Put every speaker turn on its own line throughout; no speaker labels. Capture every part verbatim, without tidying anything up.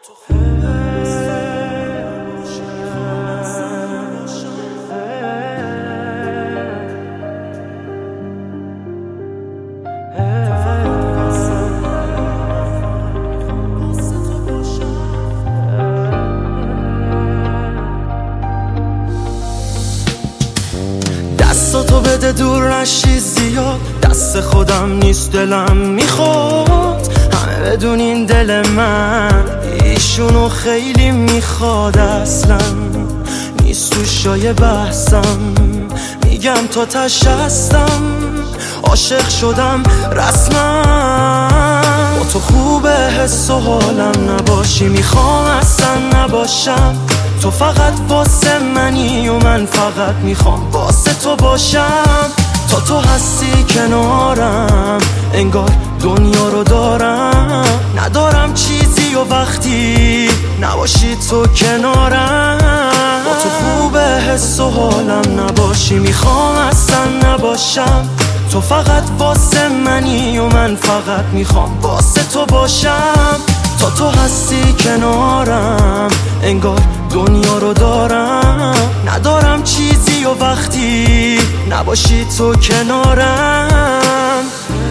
دستاتو بده دور نشی زیاد، دست خودم نیست دلم میخواد همه بدونین دل من ایشونو خیلی میخواد، اصلا نیست تو شای بحثم، میگم تا تش هستم، عاشق شدم رسما. با تو خوبه حس و حالم نباشی، میخوام اصلا نباشم، تو فقط واسه منی و من فقط میخوام واسه تو باشم. تا تو هستی کنارم انگار دنیا رو دارم، ندارم چیزی و وقتی نباشی تو کنارم. با تو خوبه حس و حالم نباشی، میخوام اصلا نباشم، تو فقط واسه منی و من فقط میخوام واسه تو باشم. تا تو هستی کنارم انگار دنیا رو دارم، ندارم چیزی و وقتی نباشی تو کنارم.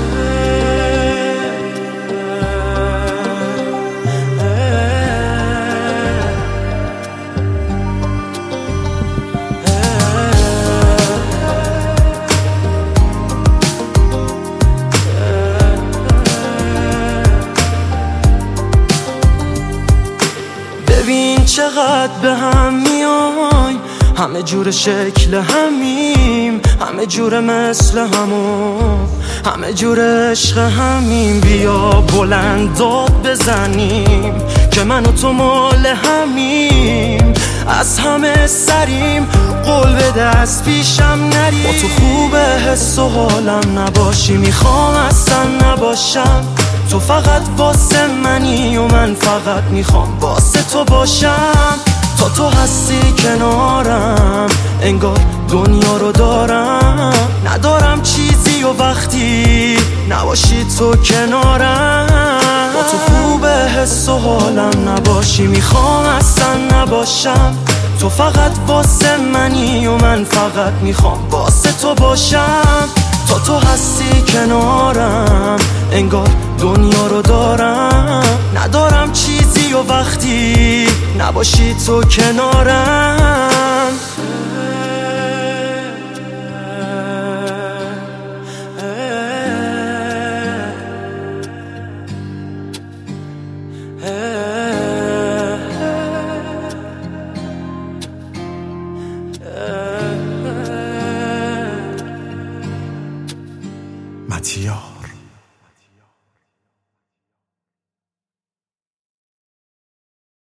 ببین چقدر به هم میای، همه جور شکل همیم، همه جور مثل همون، همه جور عشق همیم. بیا بلند داد بزنیم که من و تو مال همیم، از همه سریم، قول بده از پیشم نری. با تو خوبه حس و حالم نباشی، میخوام اصلا نباشم، تو فقط واسه منی و من فقط میخوام واسه تو باشم. تا تو هستی کنارم انگار دنیا رو دارم، ندارم چیزی و وقتی نباشی تو کنارم. با تو خوبه حس و حالم نباشی، میخوام اصلا نباشم، تو فقط واسه منی و من فقط میخوام واسه تو باشم. تا تو هستی کنارم انگار دنیا رو دارم، ندارم چیزی و وقتی نباشی تو کنارم.
متیا